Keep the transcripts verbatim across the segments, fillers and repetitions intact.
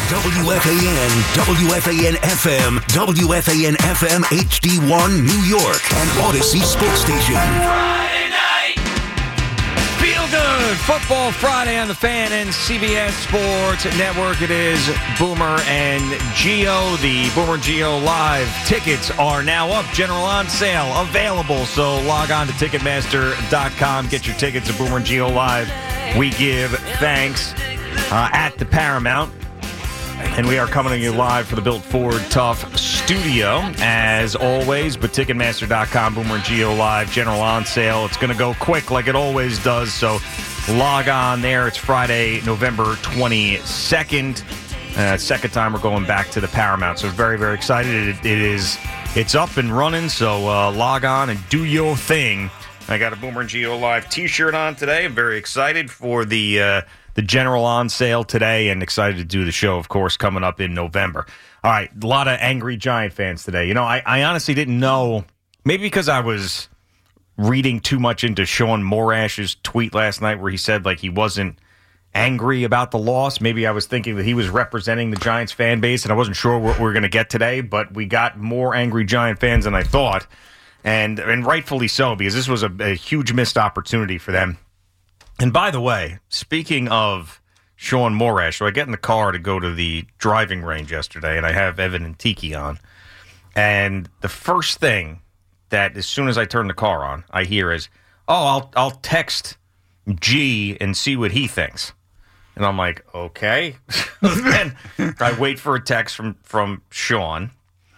W F A N, W F A N F M, W F A N F M H D one New York, and Odyssey Sports Station. Friday night. Feel good. Football Friday on the Fan and C B S Sports Network. It is Boomer and Gio. The Boomer and Gio Live tickets are now up. General on sale. Available. So log on to Ticketmaster dot com. Get your tickets to Boomer and Gio Live. We give thanks uh, at the Paramount. And we are coming to you live for the Built Ford Tough studio, as always. But Ticketmaster dot com, Boomer and Gio Live, general on sale. It's going to go quick like it always does, so log on there. It's Friday, November twenty-second. Uh, second time we're going back to the Paramount, so very, very excited. It, it is, it's up and running, so uh, log on and do your thing. I got a Boomer and Gio Live t-shirt on today. I'm very excited for the... Uh, The general on sale today, and excited to do the show, of course, coming up in November. All right, a lot of angry Giant fans today. You know, I, I honestly didn't know, maybe because I was reading too much into Sean Morash's tweet last night where he said, like, he wasn't angry about the loss. Maybe I was thinking that he was representing the Giants fan base, and I wasn't sure what we were going to get today, but we got more angry Giant fans than I thought, and, and rightfully so, because this was a, a huge missed opportunity for them. And by the way, speaking of Sean Morash, so I get in the car to go to the driving range yesterday, and I have Evan and Tiki on. And the first thing that, as soon as I turn the car on, I hear is, oh, I'll I'll text G and see what he thinks. And I'm like, okay. And I wait for a text from, from Sean,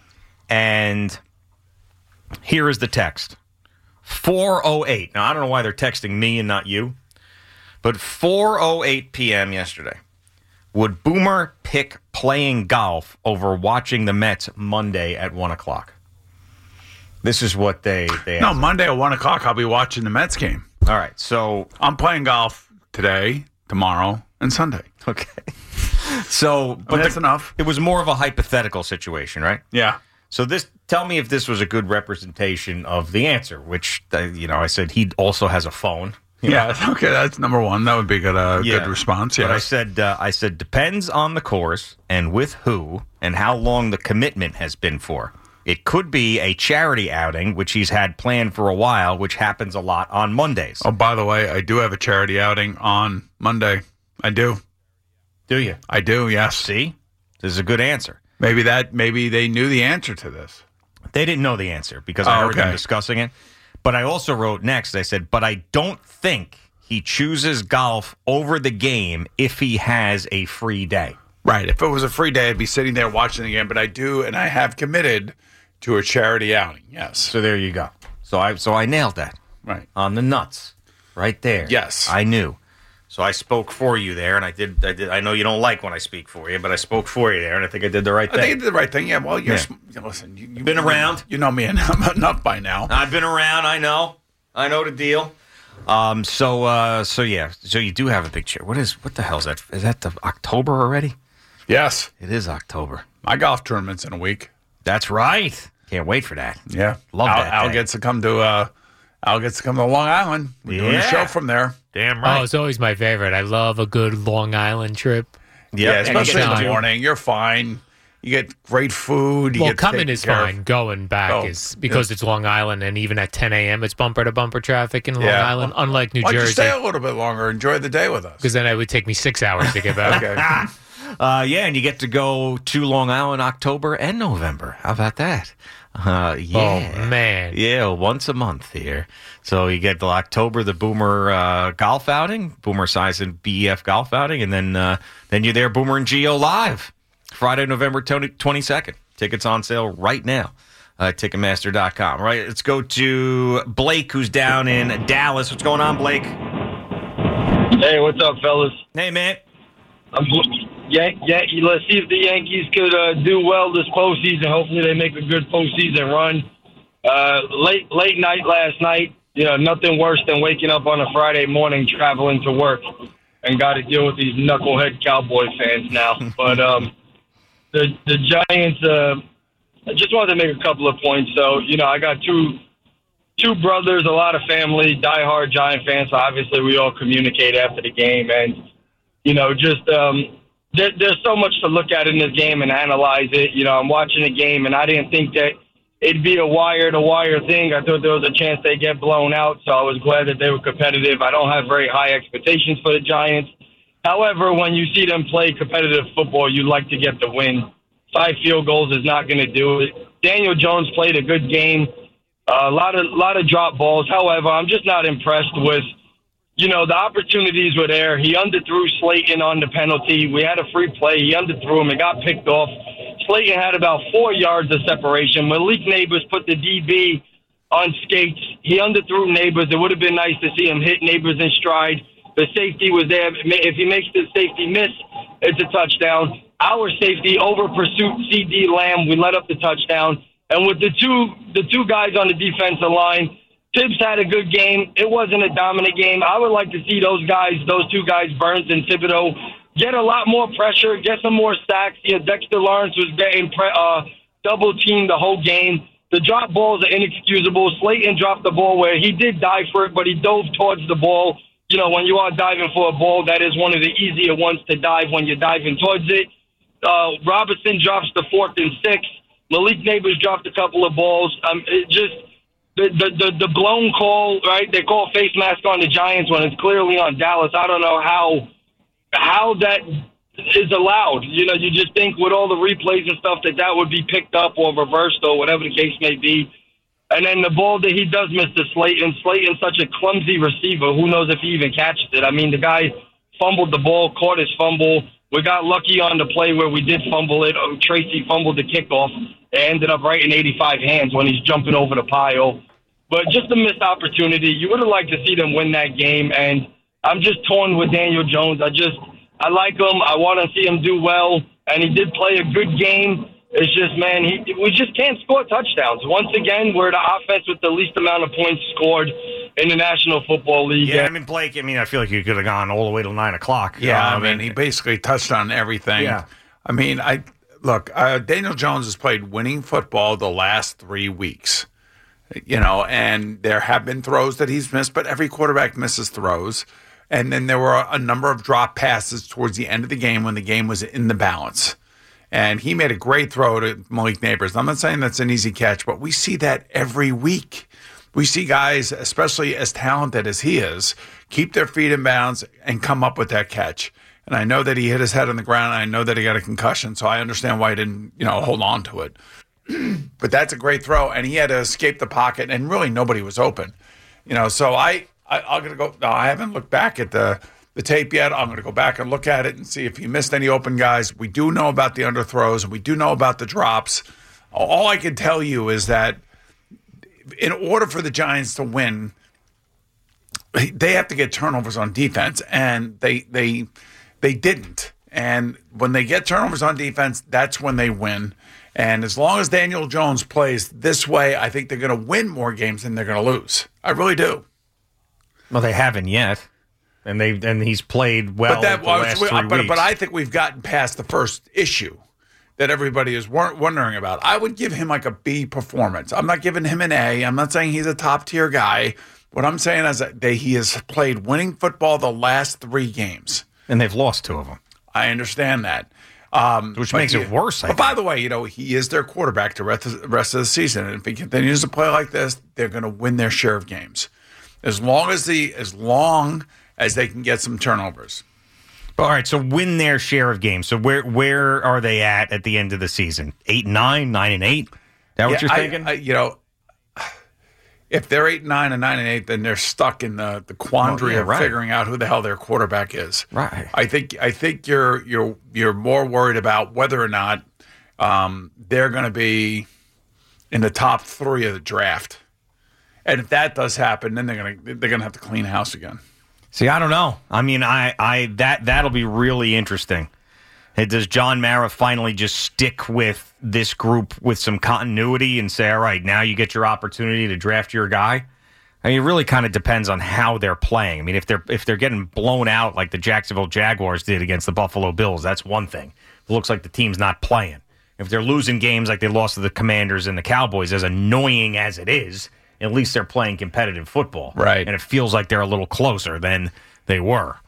and here is the text. four oh eight. Now, I don't know why they're texting me and not you. But four oh eight p.m. yesterday, would Boomer pick playing golf over watching the Mets Monday at one o'clock? This is what they... they no, asked. Monday at one o'clock, I'll be watching the Mets game. All right, so... I'm playing golf today, tomorrow, and Sunday. Okay. So... But I mean, that's the, enough. It was more of a hypothetical situation, right? Yeah. So this... Tell me if this was a good representation of the answer, which, uh, you know, I said he also has a phone. Yeah, okay, that's number one. That would be a good, uh, Yeah. good response, yeah. But I said, uh, I said, depends on the course and with who and how long the commitment has been for. It could be a charity outing, which he's had planned for a while, which happens a lot on Mondays. Oh, by the way, I do have a charity outing on Monday. I do. Do you? I do, yes. See? This is a good answer. Maybe that. Maybe they knew the answer to this. They didn't know the answer because I Oh, heard them okay. discussing it. But I also wrote next, I said, but I don't think he chooses golf over the game if he has a free day. Right. If it was a free day, I'd be sitting there watching the game. But I do, and I have committed to a charity outing, yes. So there you go. So I so I nailed that. Right. On the nuts. Right there. Yes. I knew. So I spoke for you there, and I did. I did. I know you don't like when I speak for you, but I spoke for you there, and I think I did the right I thing. think you did the right thing. Yeah, well, you're, Yeah. sm- listen, you, you've Been around. You know me enough, enough by now. I've been around. I know. I know the deal. Um. So. Uh. So yeah. So you do have a big chair. What is? What the hell is that? Is that the October already? Yes. It is October. My golf tournament's in a week. That's right. Can't wait for that. Yeah. Love Al, that Al day. gets to come to uh, Al gets to come to Long Island. We're doing a Yeah. show from there. Damn Oh, it's always my favorite. I love a good Long Island trip. Yeah, and you especially get in to the do- morning. You're fine. You get great food. You Well, get coming taken is care of. fine. Going back Oh, is because it's Long Island, and even at ten a.m. it's bumper to bumper traffic in Long Yeah. Island. Unlike New Why don't you Jersey, stay a little bit longer? Enjoy the day with us. because then it would take me six hours to get back. Okay. Uh, yeah, and you get to go to Long Island October and November. How about that? Uh, yeah. Oh man, Yeah, once a month here. So you get the October, the Boomer uh, golf outing, Boomer Size and B E F golf outing, and then uh, then you're there, Boomer and Gio live, Friday, November twenty-second. Tickets on sale right now. Uh, Ticketmaster dot com. Right, let's go to Blake, who's down in Dallas. What's going on, Blake? Hey, what's up, fellas? Hey, man. I'm, yeah, yeah. Let's see if the Yankees could uh, do well this postseason. Hopefully, they make a good postseason run. Uh, late, late night last night. You know, nothing worse than waking up on a Friday morning, traveling to work, and got to deal with these knucklehead Cowboy fans now. But um, the the Giants. Uh, I just wanted to make a couple of points. So, you know, I got two two brothers, a lot of family, diehard Giant fans. So obviously, we all communicate after the game, and you know, just um, there, there's so much to look at in this game and analyze it. You know, I'm watching the game, and I didn't think that it'd be a wire-to-wire thing. I thought there was a chance they'd get blown out, so I was glad that they were competitive. I don't have very high expectations for the Giants. However, when you see them play competitive football, you like to get the win. Five field goals is not going to do it. Daniel Jones played a good game. Uh, a lot of lot of drop balls. However, I'm just not impressed with, you know, the opportunities were there. He underthrew Slayton on the penalty. We had a free play. He underthrew him. It got picked off. Slayton had about four yards of separation. Malik Neighbors put the D B on skates. He underthrew Neighbors. It would have been nice to see him hit Neighbors in stride. The safety was there. If he makes the safety miss, it's a touchdown. Our safety over pursuit, C D Lamb. We let up the touchdown. And with the two the two guys on the defensive line, Tibbs had a good game. It wasn't a dominant game. I would like to see those guys, those two guys, Burns and Thibodeau, get a lot more pressure, get some more sacks. You know, Dexter Lawrence was getting pre- uh, double-teamed the whole game. The drop balls are inexcusable. Slayton dropped the ball where he did dive for it, but he dove towards the ball. You know, when you are diving for a ball, that is one of the easier ones to dive when you're diving towards it. Uh, Robertson drops the fourth and six. Malik Neighbors dropped a couple of balls. Um, it just the, the the the blown call, right? They call face mask on the Giants when it's clearly on Dallas. I don't know how how that is allowed. You know, you just think with all the replays and stuff that that would be picked up or reversed or whatever the case may be. And then the ball that he does miss to Slayton. Slayton's such a clumsy receiver. Who knows if he even catches it? I mean, the guy fumbled the ball, caught his fumble. We got lucky on the play where we did fumble it. Tracy fumbled the kickoff. It ended up right in eighty-five hands when he's jumping over the pile. But just a missed opportunity. You would have liked to see them win that game. And I'm just torn with Daniel Jones. I just, I like him. I want to see him do well. And he did play a good game. It's just, man, he, we just can't score touchdowns. Once again, we're the offense with the least amount of points scored in the National Football League. Yeah, I mean, Blake, I mean, I feel like you could have gone all the way till nine o'clock. Yeah, uh, I mean, he basically touched on everything. Yeah. I mean, I look, uh, Daniel Jones has played winning football the last three weeks, you know, and there have been throws that he's missed, but every quarterback misses throws. And then there were a number of drop passes towards the end of the game when the game was in the balance. And he made a great throw to Malik Neighbors. I'm not saying that's an easy catch, but we see that every week. We see guys, especially as talented as he is, keep their feet in bounds and come up with that catch. And I know that he hit his head on the ground. I know that he got a concussion, so I understand why he didn't, you know, hold on to it. But that's a great throw, and he had to escape the pocket, and really nobody was open. You know, so I, I I'm gonna go. No, I haven't looked back at the. the tape yet. I'm going to go back and look at it and see if he missed any open guys. We do know about the underthrows, and we do know about the drops. All I can tell you is that in order for the Giants to win, they have to get turnovers on defense, and they they they didn't. And when they get turnovers on defense, that's when they win. And as long as Daniel Jones plays this way, I think they're going to win more games than they're going to lose. I really do. Well, they haven't yet. And they and he's played well but that, the last three but, weeks. But I think we've gotten past the first issue that everybody is wondering about. I would give him like a B performance. I'm not giving him an A. I'm not saying he's a top-tier guy. What I'm saying is that they, he has played winning football the last three games. And they've lost two of them. I understand that. Um, Which makes he, it worse, I But think. by the way, you know, he is their quarterback the rest of, the rest of the season. And if he continues to play like this, they're going to win their share of games. As long as the as long as they can get some turnovers. All right, so win their share of games. So where where are they at at the end of the season? Eight and nine, nine and eight? Is that what Yeah, you're I- thinking? I, you know, if they're eight and nine and nine and eight, then they're stuck in the, the quandary Well, yeah, of right. figuring out who the hell their quarterback is. Right. I think I think you're you're you're more worried about whether or not um, they're going to be in the top three of the draft. And if that does happen, then they're gonna they're gonna have to clean house again. See, I don't know. I mean, I, I that that'll be really interesting. Hey, does John Mara finally just stick with this group with some continuity and say, all right, now you get your opportunity to draft your guy? I mean, it really kind of depends on how they're playing. I mean, if they're if they're getting blown out like the Jacksonville Jaguars did against the Buffalo Bills, that's one thing. It looks like the team's not playing. If they're losing games like they lost to the Commanders and the Cowboys, as annoying as it is, at least they're playing competitive football. Right. And it feels like they're a little closer than they were.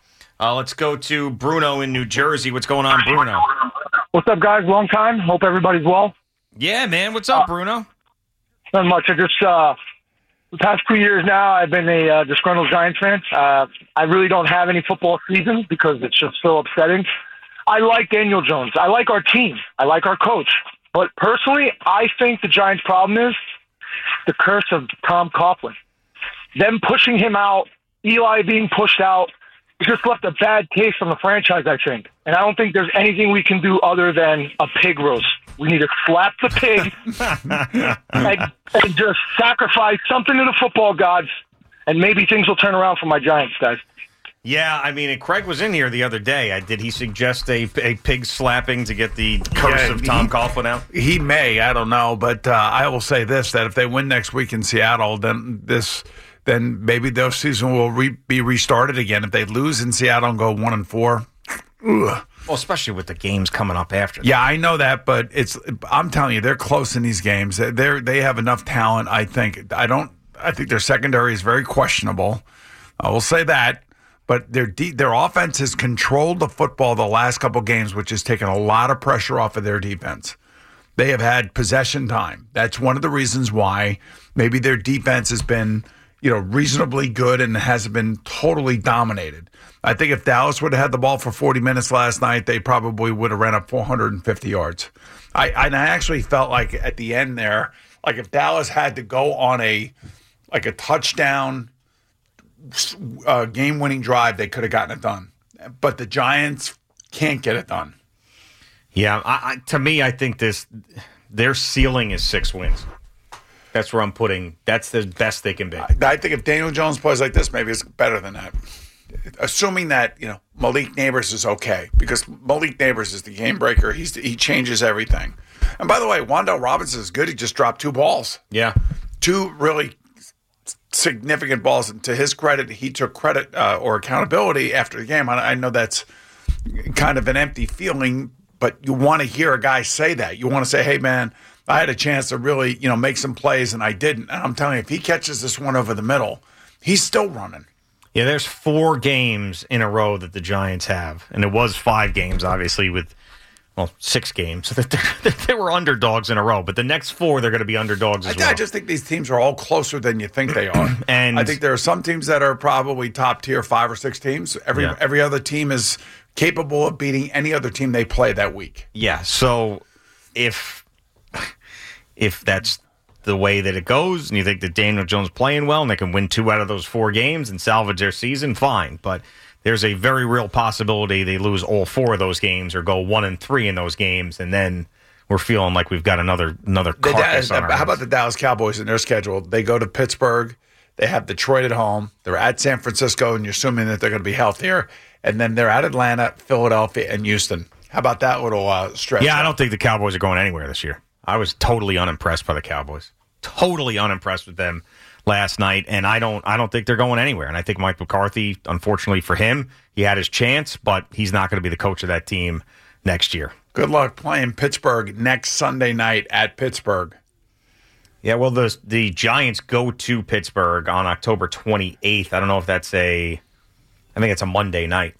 Uh, let's go to Bruno in New Jersey. What's going on, Bruno? What's up, guys? Long time. Hope everybody's well. Yeah, man. What's up, Bruno? Not much. I just, uh, the past two years now, I've been a uh, disgruntled Giants fan. Uh, I really don't have any football season because it's just so upsetting. I like Daniel Jones. I like our team. I like our coach. But personally, I think the Giants' problem is the curse of Tom Coughlin. Them pushing him out, Eli being pushed out, it just left a bad taste on the franchise, I think. And I don't think there's anything we can do other than a pig roast. We need to slap the pig and, and just sacrifice something to the football gods, and maybe things will turn around for my Giants, guys. Yeah, I mean, Craig was in here the other day. I, did he suggest a, a pig slapping to get the curse Yeah, of Tom he- Coughlin out? He may, I don't know, but uh, I will say this: that if they win next week in Seattle, then this, then maybe their season will re- be restarted again. If they lose in Seattle and go one and four, ugh. Well, especially with the games coming up after that. Yeah, I know that, but it's. I'm telling you, they're close in these games. They they have enough talent. I think. I don't. I think their secondary is very questionable. I will say that. But their de- their offense has controlled the football the last couple games, which has taken a lot of pressure off of their defense. They have had possession time. That's one of the reasons why maybe their defense has been, you know, reasonably good and hasn't been totally dominated. I think if Dallas would have had the ball for forty minutes last night, they probably would have ran up four hundred fifty yards. I and I actually felt like at the end there, like if Dallas had to go on a like a touchdown uh, game-winning drive, they could have gotten it done. But the Giants can't get it done. Yeah, I, I, to me, I think this their ceiling is six wins. That's where I'm putting. That's the best they can be. I, I think if Daniel Jones plays like this, maybe it's better than that. Assuming that, you know, Malik Neighbors is okay, because Malik Neighbors is the game breaker. He's he changes everything. And by the way, Wan'Dale Robinson is good. He just dropped two balls. Yeah. Two really significant balls. And to his credit, he took credit uh, or accountability after the game. I, I know that's kind of an empty feeling, but you want to hear a guy say that. You want to say, hey, man, I had a chance to really, you know, make some plays, and I didn't. And I'm telling you, if he catches this one over the middle, he's still running. Yeah, there's four games in a row that the Giants have, and it was five games, obviously, with, well, six games. So that they were underdogs in a row, but the next four, they're going to be underdogs as I, well. I just think these teams are all closer than you think they are. And I think there are some teams that are probably top tier five or six teams. Every Yeah. every other team is capable of beating any other team they play that week. Yeah, so if if that's the way that it goes, and you think that Daniel Jones playing well and they can win two out of those four games and salvage their season, fine. But there's a very real possibility they lose all four of those games or go one and three in those games, and then we're feeling like we've got another another The carcass Da- on our how hands. about the Dallas Cowboys in their schedule? They go to Pittsburgh. They have Detroit at home. They're at San Francisco, and you're assuming that they're going to be healthier. And then they're at Atlanta, Philadelphia, and Houston. How about that little uh, stretch? Yeah, I don't think the Cowboys are going anywhere this year. I was totally unimpressed by the Cowboys. Totally unimpressed with them last night, and I don't I don't think they're going anywhere. And I think Mike McCarthy, unfortunately for him, he had his chance, but he's not going to be the coach of that team next year. Good luck playing Pittsburgh next Sunday night at Pittsburgh. Yeah, well, the the Giants go to Pittsburgh on October twenty-eighth. I don't know if that's a I think it's a Monday night.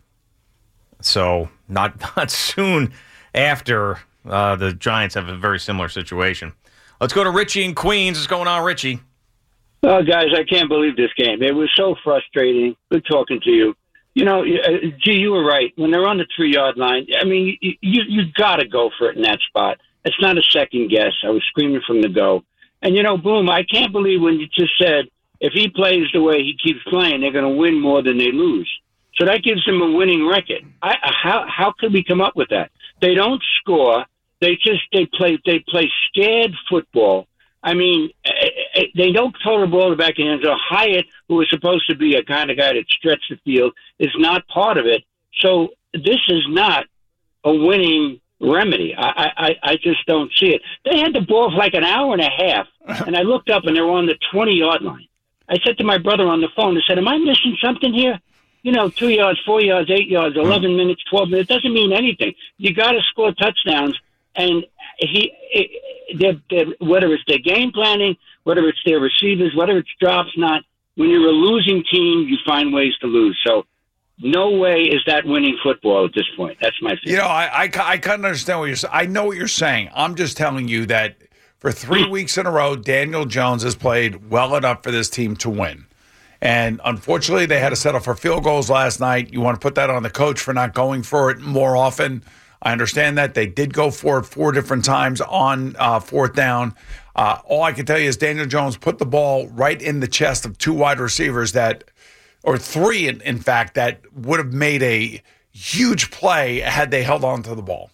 So not not soon after uh, the Giants have a very similar situation. Let's go to Richie in Queens. What's going on, Richie? Oh, guys, I can't believe this game. It was so frustrating. Good talking to you. You know, uh, gee, you were right. When they're on the three-yard line, I mean, you you, you got to go for it in that spot. It's not a second guess. I was screaming from the go. And, you know, boom, I can't believe when you just said if he plays the way he keeps playing, they're going to win more than they lose. So that gives them a winning record. I, how how could we come up with that? They don't score. They just they play they play scared football. I mean, they don't throw the ball in the back of the hands. Hyatt, who is supposed to be a kind of guy that stretches the field, is not part of it. So this is not a winning remedy. I, I, I just don't see it. They had the ball for like an hour and a half, and I looked up, and they were on the twenty-yard line. I said to my brother on the phone, I said, am I missing something here? You know, two yards, four yards, eight yards, eleven minutes, twelve minutes. It doesn't mean anything. You got to score touchdowns. And he, they're, they're, whether it's their game planning, whether it's their receivers, whether it's drops, not when you're a losing team, you find ways to lose. So no way is that winning football at this point. That's my feeling. You know, I, I, I kind of understand what you're saying. I know what you're saying. I'm just telling you that for three weeks in a row, Daniel Jones has played well enough for this team to win. And unfortunately, they had to settle for field goals last night. You want to put that on the coach for not going for it more often. I understand that. They did go for it four different times on uh, fourth down. Uh, all I can tell you is Daniel Jones put the ball right in the chest of two wide receivers that, or three, in, in fact, that would have made a huge play had they held on to the ball.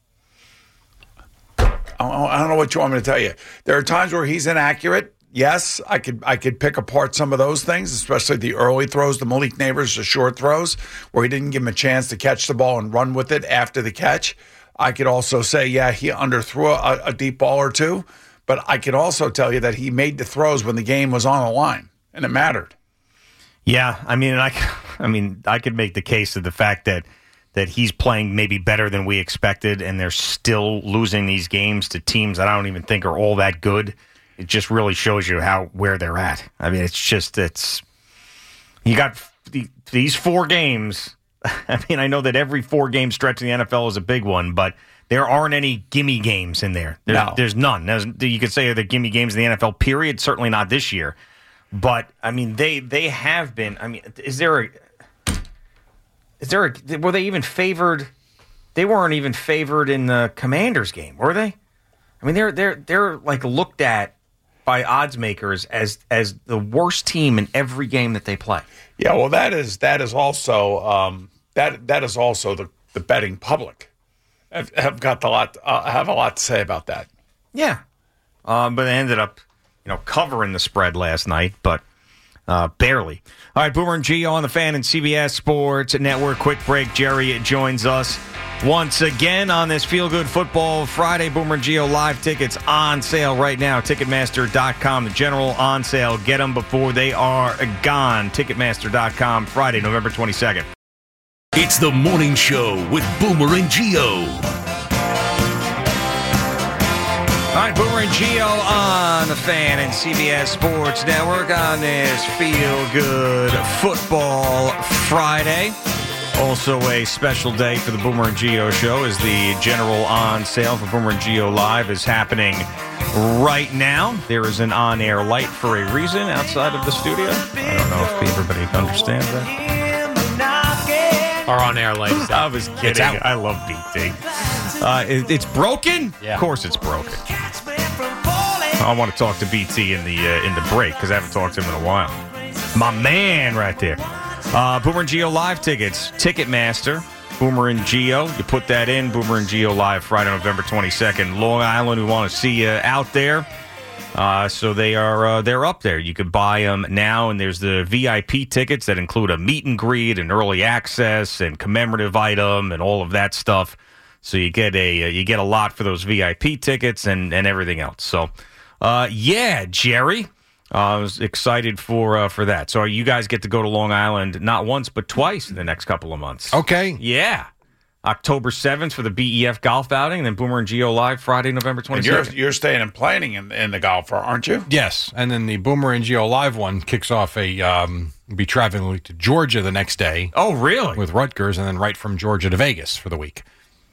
I don't know what you want me to tell you. There are times where he's inaccurate. Yes, I could I could pick apart some of those things, especially the early throws to Malik Neighbors, the short throws, where he didn't give him a chance to catch the ball and run with it after the catch. I could also say, yeah, he underthrew a, a deep ball or two, but I could also tell you that he made the throws when the game was on the line, and it mattered. Yeah, I mean, I, I mean, I could make the case of the fact that that he's playing maybe better than we expected, and they're still losing these games to teams that I don't even think are all that good. It just really shows you how where they're at. I mean, it's just it's you got the, these four games. I mean, I know that every four game stretch in the N F L is a big one, but there aren't any gimme games in there. There's, no. there's none. There's, you could say they're gimme games in the N F L. Period. Certainly not this year. But I mean, they they have been. I mean, is there a Is there a, were they even favored? They weren't even favored in the Commanders game, were they? I mean, they're they're they're like looked at by odds makers as as the worst team in every game that they play. Yeah, well, that is that is also um, that that is also the, the betting public have, have got a lot uh, have a lot to say about that. Yeah, um, but they ended up, you know, covering the spread last night, but. Uh, barely. All right, Boomer and Gio on the Fan and C B S Sports Network. Quick break. Jerry joins us once again on this Feel Good Football Friday. Boomer and Gio live tickets on sale right now. Ticketmaster dot com. The general on sale. Get them before they are gone. Ticketmaster dot com. Friday, November twenty-second. It's the morning show with Boomer and Gio. All right, Boomer and Gio on the Fan and C B S Sports Network on this Feel Good Football Friday. Also a special day for the Boomer and Gio show as the general on sale for Boomer and Gio Live is happening right now. There is an on-air light for a reason outside of the studio. I don't know if everybody understands that. Our on-air light is out. I was kidding. I love B T. Uh, it, it's broken? Yeah. Of course it's broken. I want to talk to B T in the uh, in the break because I haven't talked to him in a while. My man right there. Uh, Boomer and Gio Live tickets. Ticketmaster. Boomer and Gio. You put that in. Boomer and Gio Live Friday, November twenty-second. Long Island, we want to see you out there. Uh, so they are uh, they're up there. You could buy them now, and there's the V I P tickets that include a meet and greet and early access and commemorative item and all of that stuff. So you get a you get a lot for those V I P tickets and, and everything else. So, uh, yeah, Jerry, uh, I was excited for uh, for that. So you guys get to go to Long Island not once but twice in the next couple of months. Okay. Yeah. October seventh for the B E F golf outing, and then Boomer and Gio Live Friday, November twenty-second. And you're, you're staying and planning in, in the golfer, aren't you? Yes, and then the Boomer and Gio Live one kicks off a, um, be traveling to Georgia the next day. Oh, really? With Rutgers, and then right from Georgia to Vegas for the week.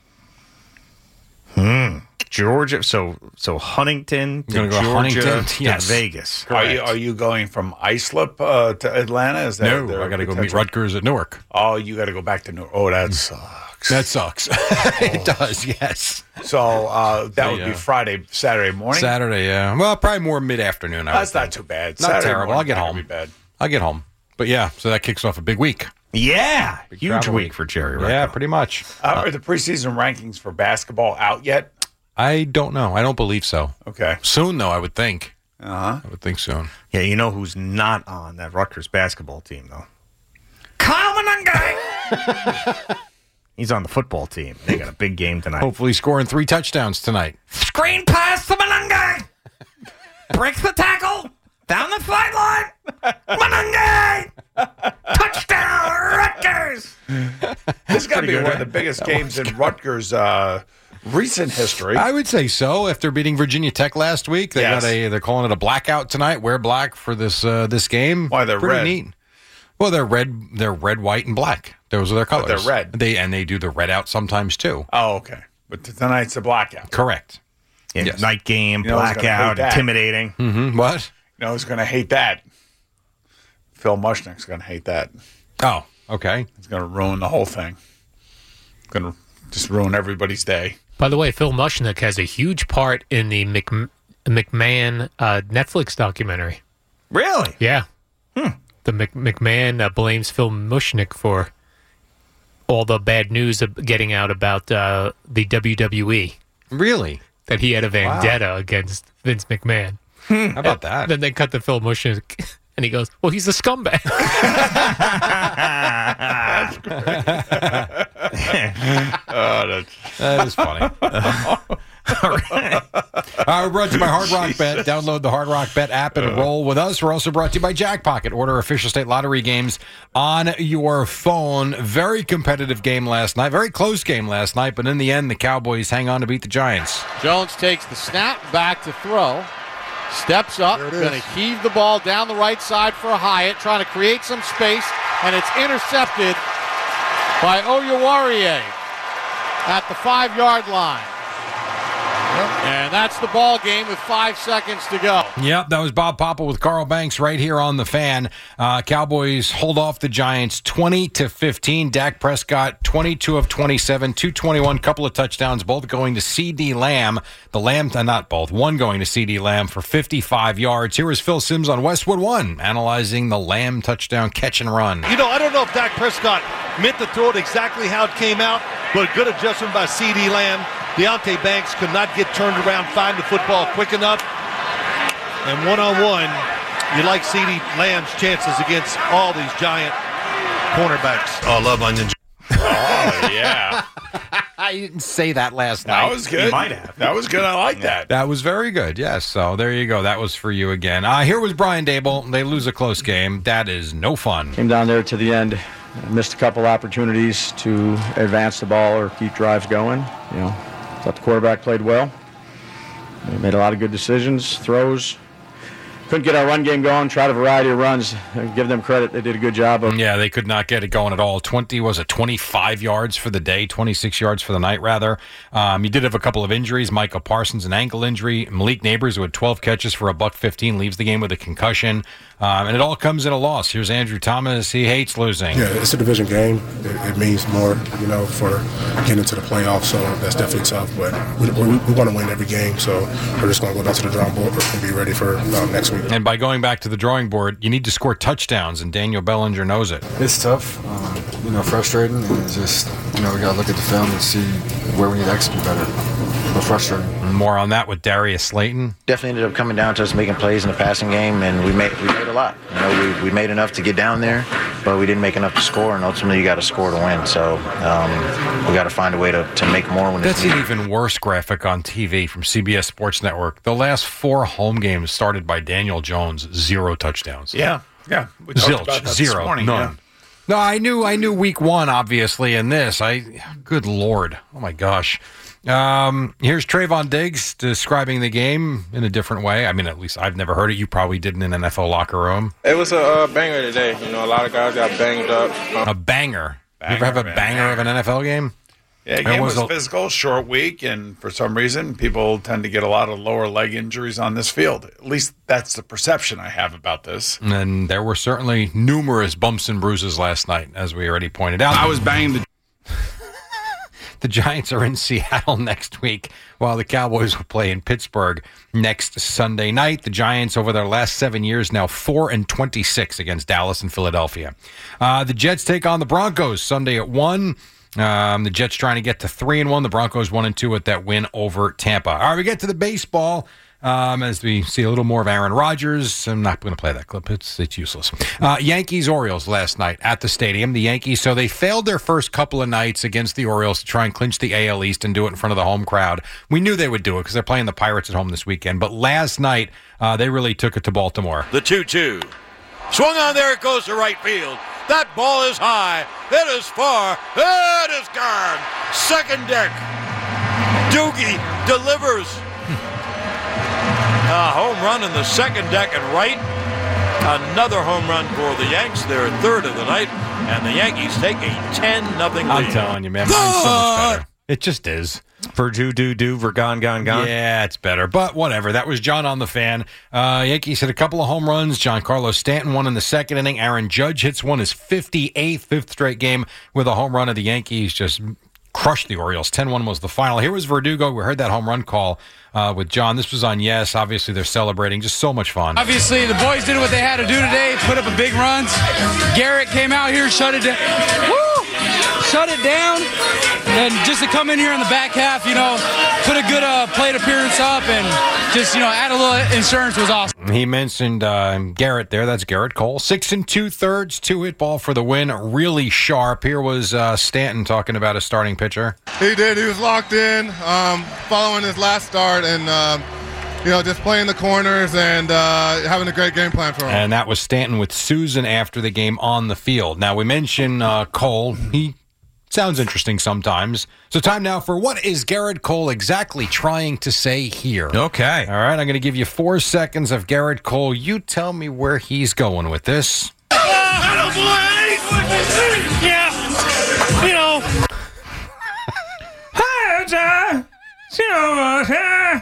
Hmm. Georgia, so so Huntington to Gonna go Georgia Huntington, to yes. Vegas. Are you, are you going from Islip uh, to Atlanta? Is that No, their I got to go meet potential- Rutgers at Newark. Oh, you got to go back to New. Oh, that sucks. That sucks. It does, yes. So uh, that So, would be yeah. Friday, Saturday morning. Saturday, yeah. Well, probably more mid-afternoon. I That's would not think. too bad. Not Saturday terrible. morning I'll get not home. gonna Be bad. I'll get home. But yeah, so that kicks off a big week. Yeah, huge travel week week. for Jerry. Right Yeah, now. pretty much. Uh, are the preseason rankings for basketball out yet? I don't know. I don't believe so. Okay. Soon, though, I would think. Uh huh. I would think soon. Yeah, you know who's not on that Rutgers basketball team though? Kyle Monangai. He's on the football team. They got a big game tonight. Hopefully scoring three touchdowns tonight. Screen pass to Monangai. Breaks the tackle. Down the sideline. Monangai. Touchdown, Rutgers. This got to be good, one right? of the biggest games in Rutgers' uh, recent history. I would say so. After beating Virginia Tech last week, they Yes. got a. They're calling it a blackout tonight. Wear black for this uh, this game. Why, they're pretty red. neat. Well, they're red. They're red, white, and black. Those are their colors. But they're red. They and they do the red out sometimes too. Oh, okay. But tonight's a blackout. Correct. Yeah, Yes. Night game, You know who's gonna hate blackout, that? intimidating. Mm-hmm. What? You know who's going to hate that? Phil Mushnick's going to hate that. Oh, okay. It's going to ruin the whole thing. Going to just ruin everybody's day. By the way, Phil Mushnick has a huge part in the Mc, McMahon uh, Netflix documentary. Really? Yeah. The Mc, McMahon uh, blames Phil Mushnick for all the bad news of getting out about uh, the W W E. Really? That he had a vendetta against Vince McMahon. How about that? Then they cut to Phil Mushnick, and he goes, well, he's a scumbag. Oh, that's That is funny. All right. Uh, we're brought to you by Hard Rock Bet. Download the Hard Rock Bet app and roll with us. We're also brought to you by Jackpocket. Order official state lottery games on your phone. Very competitive game last night. Very close game last night, but in the end, the Cowboys hang on to beat the Giants. Jones takes the snap back to throw. Steps up, going to heave the ball down the right side for Hyatt, trying to create some space, and it's intercepted by Oyewarie at the five-yard line. And that's the ball game with five seconds to go. Yep, that was Bob Papa with Carl Banks right here on the Fan. Uh, Cowboys hold off the Giants twenty to fifteen. Dak Prescott twenty-two of twenty-seven, two twenty-one, couple of touchdowns, both going to C D Lamb. The Lamb, uh, not both, one going to C D Lamb for fifty-five yards. Here is Phil Simms on Westwood One, analyzing the Lamb touchdown catch and run. You know, I don't know if Dak Prescott meant to throw it exactly how it came out, but good adjustment by C D Lamb. Deontay Banks could not get turned around, find the football quick enough. And one-on-one, you like C D Lamb's chances against all these giant cornerbacks. Oh, love onion. Oh, yeah. I didn't say that last night. That was good. You might have. That was good. I like that. That was very good, yes. So there you go. That was for you again. Uh, here was Brian Dable. They lose a close game. That is no fun. Came down there to the end. Missed a couple opportunities to advance the ball or keep drives going. You know, thought the quarterback played well. They made a lot of good decisions, throws. Couldn't get our run game going. Tried a variety of runs. I give them credit. They did a good job of. Yeah, they could not get it going at all. twenty was it twenty-five yards for the day, twenty-six yards for the night, rather. Um, you did have a couple of injuries. Micah Parsons, an ankle injury. Malik Neighbors, who had twelve catches for a buck fifteen, leaves the game with a concussion. Um, and it all comes in a loss. Here's Andrew Thomas. He hates losing. Yeah, it's a division game. It, it means more, you know, for getting into the playoffs. So that's definitely tough. But we, we, we want to win every game. So we're just going to go down to the drawing board and be ready for um, next week. And by going back to the drawing board, you need to score touchdowns, and Daniel Bellinger knows it. It's tough, um, you know, frustrating, and it's just, you know, we got to look at the film and see where we need to execute better. But frustrating. More on that with Darius Slayton. Definitely ended up coming down to us making plays in the passing game, and we made we made a lot. You know, we, we made enough to get down there, but we didn't make enough to score, and ultimately you got to score to win. So um, we got to find a way to, to make more when That's it's an even worse graphic on T V from C B S Sports Network. The last four home games started by Daniel Jones, zero touchdowns. Yeah, yeah. We talked about Zilch, that this zero, morning, none. yeah. No, I knew I knew week one, obviously, in this. I, good Lord. Oh, my gosh. Um, here's Trayvon Diggs describing the game in a different way. I mean, at least I've never heard it. You probably did in an N F L locker room. It was a uh, banger today. You know, a lot of guys got banged up. Um, A banger. Banger, you ever have a man. banger of an N F L game? Yeah, the It game was, was a- physical, short week, and for some reason, people tend to get a lot of lower leg injuries on this field. At least that's the perception I have about this. And there were certainly numerous bumps and bruises last night, as we already pointed out. I was banging the... The Giants are in Seattle next week, while the Cowboys will play in Pittsburgh next Sunday night. The Giants, over their last seven years, now four and twenty-six against Dallas and Philadelphia. Uh, the Jets take on the Broncos Sunday at one. Um, the Jets trying to get to three and one. The Broncos one and two with that win over Tampa. All right, we get to the baseball. Um, as we see a little more of Aaron Rodgers. I'm not going to play that clip. It's it's useless. Uh, Yankees-Orioles last night at the stadium. The Yankees, so they failed their first couple of nights against the Orioles to try and clinch the A L East and do it in front of the home crowd. We knew they would do it because they're playing the Pirates at home this weekend. But last night, uh, they really took it to Baltimore. The two two. Swung on there, it goes to right field. That ball is high. It is far. It is gone. Second deck. Doogie delivers. A home run in the second deck and right. Another home run for the Yanks, their third of the night, and the Yankees take a ten nothing lead. I'm telling you, man, mine's so much better. It just is. Verdu, do, do, Vergon, gone, gone. Yeah, it's better. But whatever. That was John on the Fan. Uh, Yankees hit a couple of home runs. Giancarlo Stanton won in the second inning. Aaron Judge hits one, his fifty-eighth, fifth straight game with a home run. Of the Yankees just crushed the Orioles. ten one was the final. Here was Verdugo. We heard that home run call uh, with John. This was on Yes. Obviously, they're celebrating. Just so much fun. Obviously, the boys did what they had to do today, put up a big runs. Garrett came out here, shut it down. Woo! Shut it down. And just to come in here in the back half, you know, put a good uh, plate appearance up and just, you know, add a little insurance was awesome. He mentioned uh, Garrett there. That's Garrett Cole. Six and two-thirds, two-hit ball for the win. Really sharp. Here was uh, Stanton talking about a starting pitcher. He did. He was locked in, um, following his last start and, um, you know, just playing the corners and uh, having a great game plan for him. And that was Stanton with Susan after the game on the field. Now, we mentioned uh, Cole. He sounds interesting sometimes. So time now for what is Garrett Cole exactly trying to say here? Okay. All right, I'm going to give you four seconds of Garrett Cole. You tell me where he's going with this. Hello, boys! Yeah, you know. Hi, John. You know what?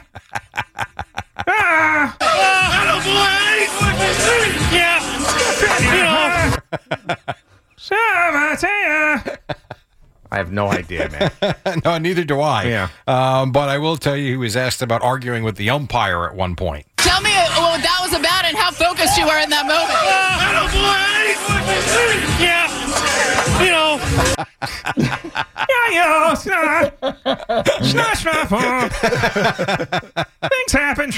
Ah. Hello, boys! Yeah, you know. So, I tell you. I have no idea, man. No, neither do I. Yeah. Um, but I will tell you, he was asked about arguing with the umpire at one point. Tell me what that was about and how focused you were in that moment. Hello, boys! Yeah, you know. Yeah, yo, snap. Snap, snap, things happen,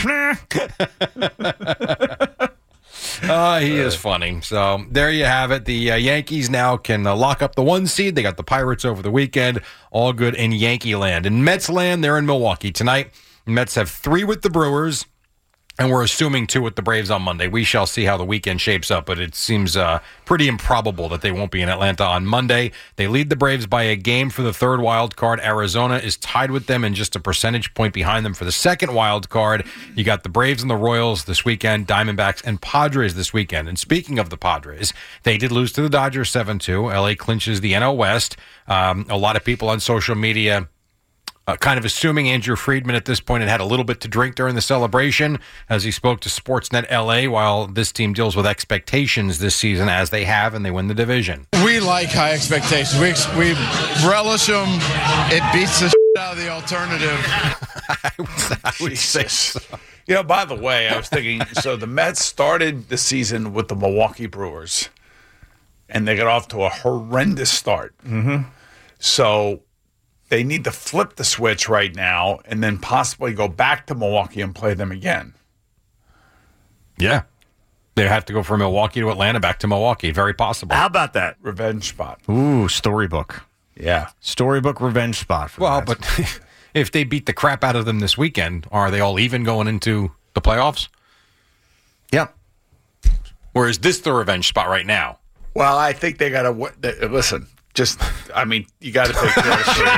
snap. Uh, he is funny. So there you have it. The uh, Yankees now can uh, lock up the one seed. They got the Pirates over the weekend. All good in Yankee land. In Mets land, they're in Milwaukee tonight. Mets have three with the Brewers, and we're assuming two with the Braves on Monday. We shall see how the weekend shapes up, but it seems uh, pretty improbable that they won't be in Atlanta on Monday. They lead the Braves by a game for the third wild card. Arizona is tied with them and just a percentage point behind them for the second wild card. You got the Braves and the Royals this weekend, Diamondbacks and Padres this weekend. And speaking of the Padres, they did lose to the Dodgers seven two. L A clinches the N L West. Um, a lot of people on social media Uh, kind of assuming Andrew Friedman at this point had had a little bit to drink during the celebration as he spoke to Sportsnet L A while this team deals with expectations this season as they have and they win the division. We like high expectations. We we relish them. It beats the shit out of the alternative. I would, I would say so. You know, by the way, I was thinking, so the Mets started the season with the Milwaukee Brewers, and they got off to a horrendous start. Mm-hmm. So they need to flip the switch right now and then possibly go back to Milwaukee and play them again. Yeah. They have to go from Milwaukee to Atlanta, back to Milwaukee. Very possible. How about that? Revenge spot. Ooh, storybook. Yeah. Storybook revenge spot. For well, that. but if they beat the crap out of them this weekend, are they all even going into the playoffs? Yeah. Or is this the revenge spot right now? Well, I think they got to listen. Just, I mean, you got to take care of shit.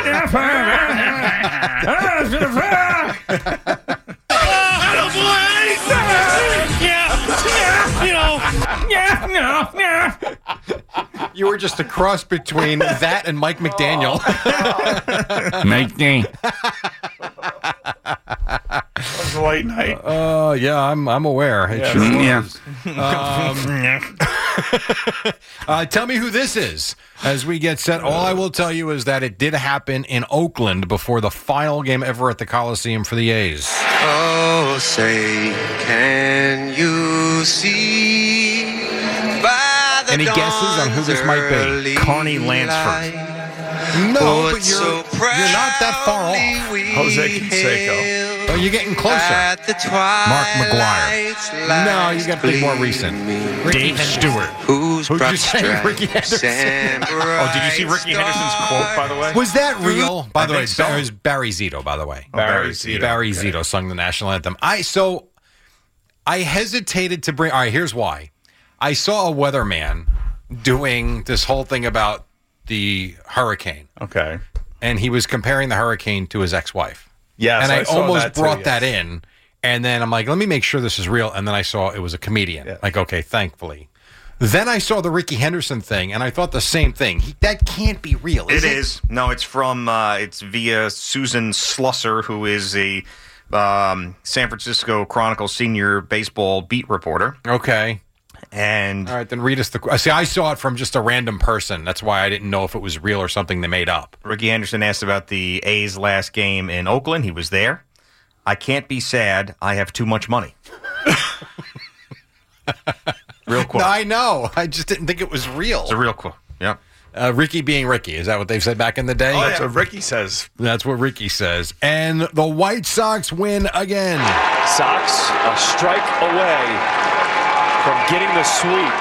Hello, boys! Yeah, yeah, you know. Yeah, no, yeah. You were just a cross between that and Mike McDaniel. Mike D. It was a late night. Oh, uh, yeah, I'm I'm aware. It yeah. sure was. Yeah. Um, uh, tell me who this is as we get set. All I will tell you is that it did happen in Oakland before the final game ever at the Coliseum for the A's. Oh, say, can you see by the Any guesses on who this might be? Carney Lansford. No, but you're, you're not that far off. Jose Canseco. Oh, you're getting closer. Mark McGuire. No, you got to think more recent. Dave Stewart. Who's Who'd you say? Ricky Henderson. Oh, did you see Ricky Henderson's quote, by the way? Was that real? By the I way, think so. it was Barry Zito, by the way. Oh, Barry Zito. Barry Okay. Zito sung the national anthem. I So I hesitated to bring... All right, here's why. I saw a weatherman doing this whole thing about the hurricane. Okay. And he was comparing the hurricane to his ex-wife. Yes, and I, I saw almost that too, brought yes. that in, And then I'm like, let me make sure this is real. And then I saw it was a comedian. Yeah. Like, okay, thankfully. Then I saw the Ricky Henderson thing, and I thought the same thing. He, that can't be real, is it? It is. No, it's from, uh, it's via Susan Slusser, who is a um, San Francisco Chronicle senior baseball beat reporter. Okay. And all right, then read us the. See, I saw it from just a random person. That's why I didn't know if it was real or something they made up. Ricky Henderson asked about the A's last game in Oakland. He was there. I can't be sad. I have too much money. Real quote. No, I know. I just didn't think it was real. It's a real quote. Yeah. Uh, Ricky being Ricky. Is that what they've said back in the day? Oh, that's yeah. what Ricky says. That's what Ricky says. And the White Sox win again. Sox a strike away from getting the sweep.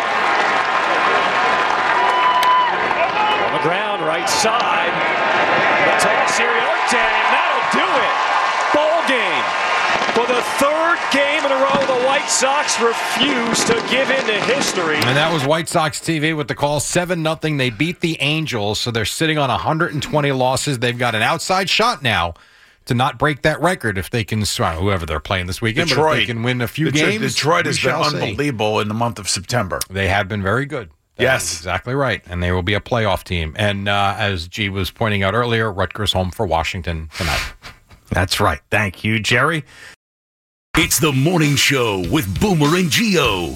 On the ground, right side. The toss, Iriarte, and that'll do it. Ball game. For the third game in a row, the White Sox refuse to give in to history. And that was White Sox T V with the call seven nothing. They beat the Angels, so they're sitting on one hundred twenty losses. They've got an outside shot now to not break that record if they can, well, whoever they're playing this weekend, Detroit. But if they can win a few Detroit, games. Detroit has been see. unbelievable in the month of September. They have been very good. That yes. Exactly right. And they will be a playoff team. And uh, as G was pointing out earlier, Rutgers home for Washington tonight. That's right. Thank you, Jerry. It's the morning show with Boomer and Gio.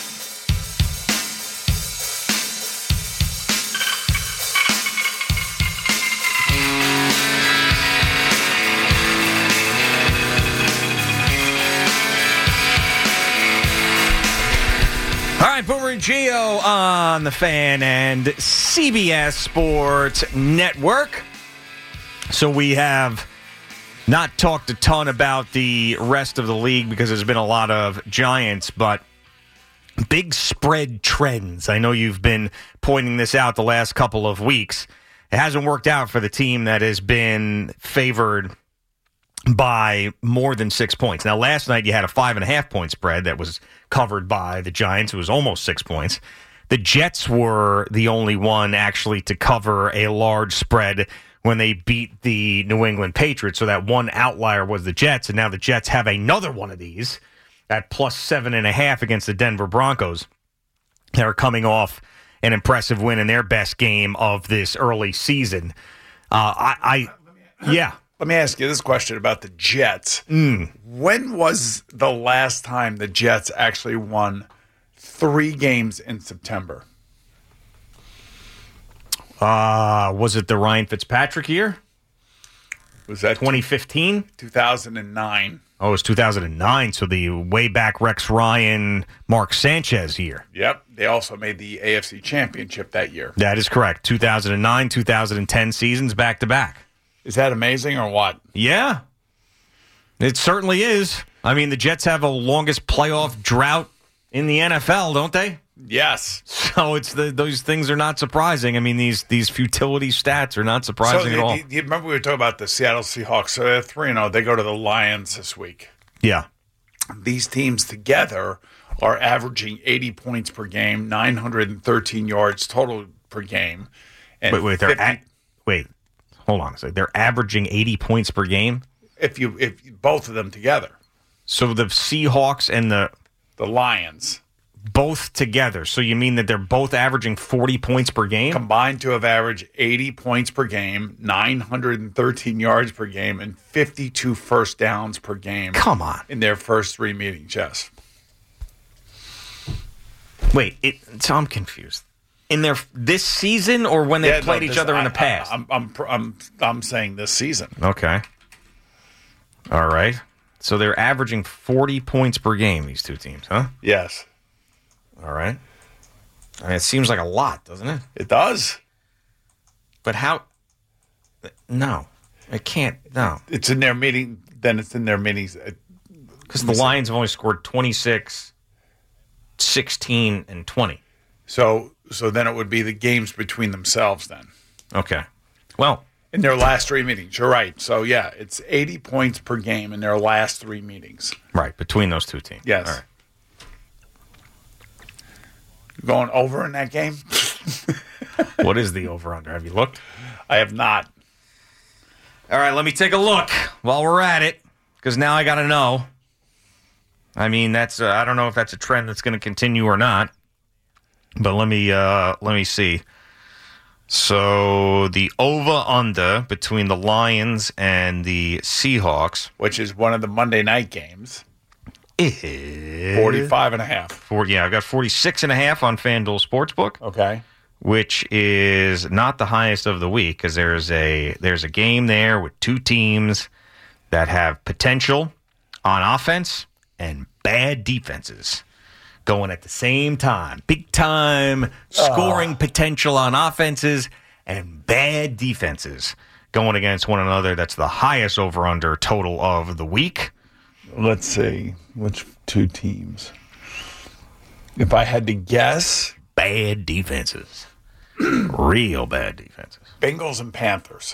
All right, Boomer and Gio on the Fan and C B S Sports Network. So we have not talked a ton about the rest of the league because there's been a lot of Giants, but big spread trends. I know you've been pointing this out the last couple of weeks. It hasn't worked out for the team that has been favored by more than six points. Now, last night you had a five and a half point spread that was covered by the Giants. It was almost six points. The Jets were the only one actually to cover a large spread when they beat the New England Patriots. So that one outlier was the Jets, and now the Jets have another one of these at plus seven and a half against the Denver Broncos. They're coming off an impressive win in their best game of this early season. Uh, I, I, yeah. Let me ask you this question about the Jets. Mm. When was the last time the Jets actually won three games in September? Uh, was it the Ryan Fitzpatrick year? Was that twenty fifteen? two thousand nine. Oh, it was two thousand nine, so the way back Rex Ryan, Mark Sanchez year. Yep. They also made the A F C Championship that year. That is correct. two thousand nine, two thousand ten seasons back to back. Is that amazing or what? Yeah. It certainly is. I mean, the Jets have the longest playoff drought in the N F L, don't they? Yes. So it's the, those things are not surprising. I mean, these these futility stats are not surprising so, at all. Do you remember we were talking about the Seattle Seahawks? So they're three and oh. They go to the Lions this week. Yeah. These teams together are averaging eighty points per game, nine hundred thirteen yards total per game. And wait, wait, they're fifty at, wait. Hold on a second. They're averaging eighty points per game? If you if both of them together. So the Seahawks and the the Lions both together. So you mean that they're both averaging forty points per game? Combined to have averaged eighty points per game, nine hundred thirteen yards per game, and fifty-two first downs per game. Come on. In their first three meetings, yes. Wait, it, so I'm confused. In their this season or when they yeah, played no, each this, other I, in the past? I, I'm, I'm I'm I'm saying this season. Okay. All right. So they're averaging forty points per game, these two teams, huh? Yes. All right. I mean, it seems like a lot, doesn't it? It does. But how? No, it can't. No. It's in their meeting. Then it's in their meetings. Because the Lions have only scored twenty-six, sixteen, and twenty. So so then it would be the games between themselves then. Okay. Well, in their last three meetings. You're right. So, yeah, it's eighty points per game in their last three meetings. Right, between those two teams. Yes. All right. Going over in that game? What is the over-under? Have you looked? I have not. All right, let me take a look while we're at it, because now I got to know. I mean, that's uh, I don't know if that's a trend that's going to continue or not. But let me uh, let me see. So the over-under between the Lions and the Seahawks, which is one of the Monday night games, is forty-five and a half. Four, yeah, I've got forty-six and a half on FanDuel Sportsbook. Okay. Which is not the highest of the week because there's a there's a game there with two teams that have potential on offense and bad defenses going at the same time. Big time scoring uh. potential on offenses and bad defenses going against one another. That's the highest over-under total of the week. Let's see. Which two teams? If I had to guess. Bad defenses. Real bad defenses. Bengals and Panthers.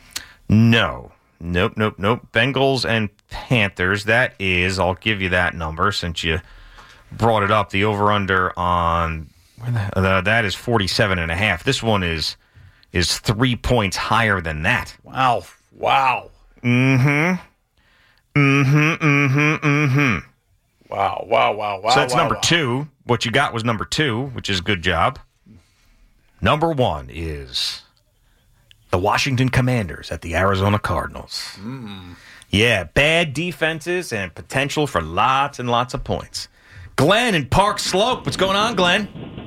No. Nope, nope, nope. Bengals and Panthers. That is, I'll give you that number since you brought it up. The over-under on uh, that is forty-seven and a half. This one is is three points higher than that. Wow. Wow. Mm-hmm. Mm-hmm, mm-hmm, mm-hmm. Wow, wow, wow, wow. So that's wow, number wow. two. What you got was number two, which is a good job. Number one is the Washington Commanders at the Arizona Cardinals. Mm. Yeah, bad defenses and potential for lots and lots of points. Glenn in Park Slope. What's going on, Glenn?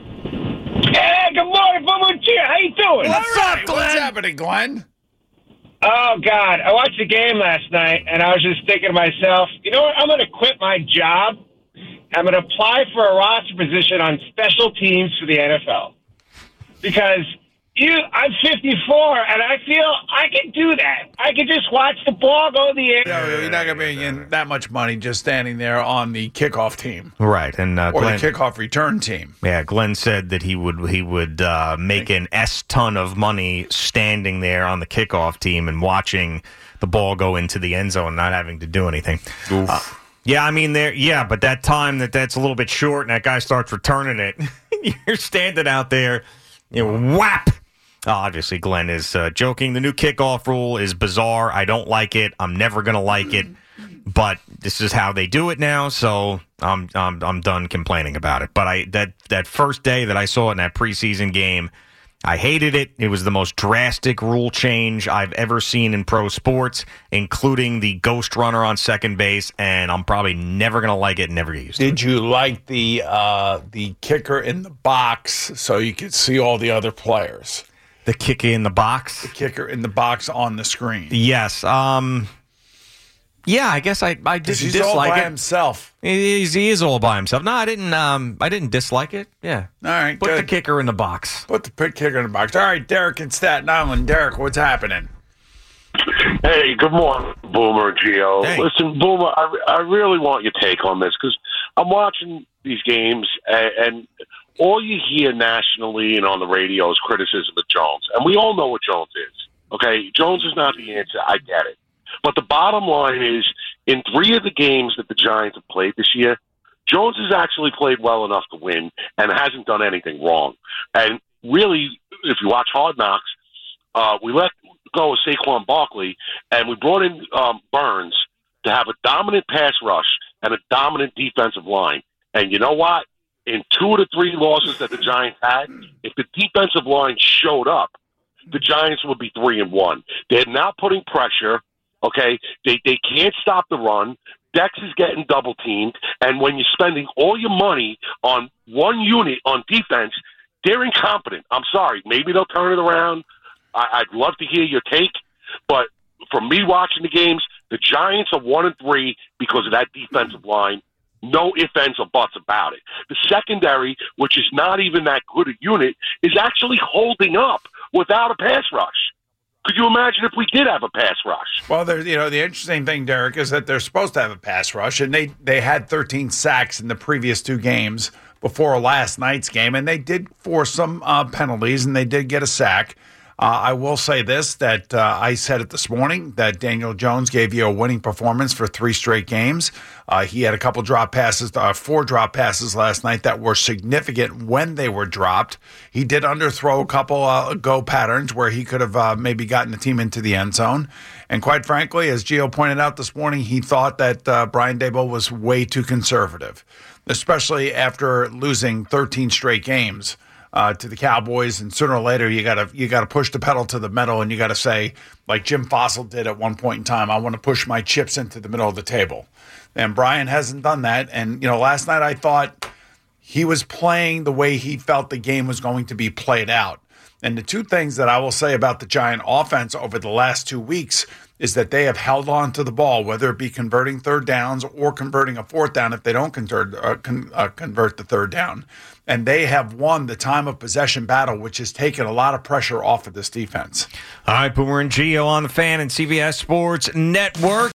Hey, good morning, Boomer G. How you doing? What's up, Glenn? What's happening, Glenn? Oh, God. I watched the game last night, and I was just thinking to myself, you know what? I'm going to quit my job. I'm going to apply for a roster position on special teams for the N F L. Because you, I'm fifty-four, and I feel I can do that. I can just watch the ball go in the air. No, you're not going to be in that much money just standing there on the kickoff team. Right, and uh, or Glenn, the kickoff return team. Yeah, Glenn said that he would he would uh, make an S ton of money standing there on the kickoff team and watching the ball go into the end zone, not having to do anything. Uh, yeah, I mean, there. Yeah, but that time that that's a little bit short, and that guy starts returning it. You're standing out there, you know, whap. Oh, obviously, Glenn is uh, joking. The new kickoff rule is bizarre. I don't like it. I'm never going to like it. But this is how they do it now, so I'm I'm I'm done complaining about it. But I that that first day that I saw it in that preseason game, I hated it. It was the most drastic rule change I've ever seen in pro sports, including the ghost runner on second base, and I'm probably never going to like it and never get used to it. Did you like the uh, the kicker in the box so you could see all the other players? The kicker in the box? The kicker in the box on the screen. Yes. Um, yeah, I guess I, I didn't he's dislike all by it. himself. He's, he is all by himself. No, I didn't. Um, I didn't dislike it. Yeah. All right. Put good. the kicker in the box. Put the kicker in the box. All right, Derek in Staten Island. Derek, what's happening? Hey, good morning, Boomer and Gio. Hey. Listen, Boomer, I, I really want your take on this because I'm watching these games and, and all you hear nationally and on the radio is criticism of Jones. And we all know what Jones is. Okay? Jones is not the answer. I get it. But the bottom line is, in three of the games that the Giants have played this year, Jones has actually played well enough to win and hasn't done anything wrong. And really, if you watch Hard Knocks, uh, we let go of Saquon Barkley, and we brought in um, Burns to have a dominant pass rush and a dominant defensive line. And you know what? In two of the three losses that the Giants had, if the defensive line showed up, the Giants would be three and one. They're now putting pressure. Okay, they they can't stop the run. Dex is getting double teamed, and when you're spending all your money on one unit on defense, they're incompetent. I'm sorry. Maybe they'll turn it around. I, I'd love to hear your take, but from me watching the games, the Giants are one and three because of that defensive line. No ifs, ands, or buts about it. The secondary, which is not even that good a unit, is actually holding up without a pass rush. Could you imagine if we did have a pass rush? Well, there, you know, the interesting thing, Derek, is that they're supposed to have a pass rush, and they, they had thirteen sacks in the previous two games before last night's game, and they did force some uh, penalties, and they did get a sack. Uh, I will say this, that uh, I said it this morning, that Daniel Jones gave you a winning performance for three straight games. Uh, he had a couple drop passes, uh, four drop passes last night that were significant when they were dropped. He did underthrow a couple uh, go patterns where he could have uh, maybe gotten the team into the end zone. And quite frankly, as Gio pointed out this morning, he thought that uh, Brian Daboll was way too conservative, especially after losing thirteen straight games uh, to the Cowboys. And sooner or later, you got to you got to push the pedal to the metal, and you got to say, like Jim Fossil did at one point in time, I want to push my chips into the middle of the table. And Brian hasn't done that. And, you know, last night I thought he was playing the way he felt the game was going to be played out. And the two things that I will say about the Giant offense over the last two weeks is that they have held on to the ball, whether it be converting third downs or converting a fourth down if they don't convert, uh, con, uh, convert the third down. And they have won the time of possession battle, which has taken a lot of pressure off of this defense. All right, Boomer and Gio on the Fan and C B S Sports Network.